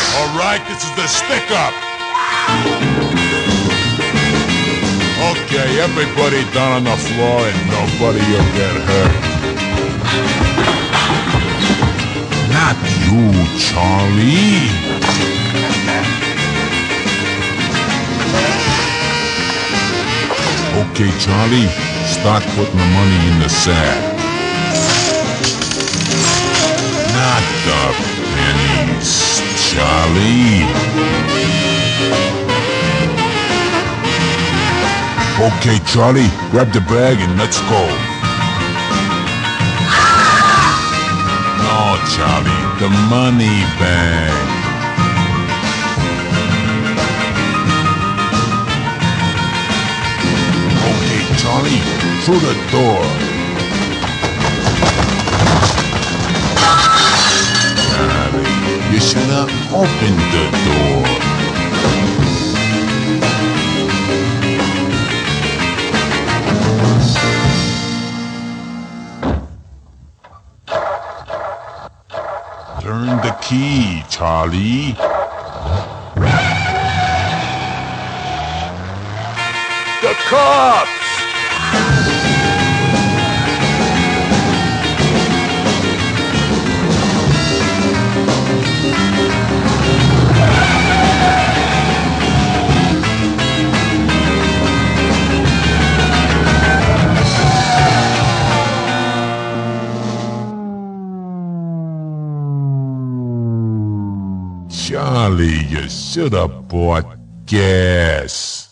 Alright, this is the stick up. Okay, everybody down on the floor and nobody will get hurt. Not you, Charlie. Okay, Charlie, start putting the money in the sack. Not the pennies, Charlie. Okay, Charlie, grab the bag and let's go. No, Charlie, the money bag. Okay, Charlie, through the door. Charlie, you should have opened the door. Turn the key, Charlie. The cops! Charlie, you should have bought gas.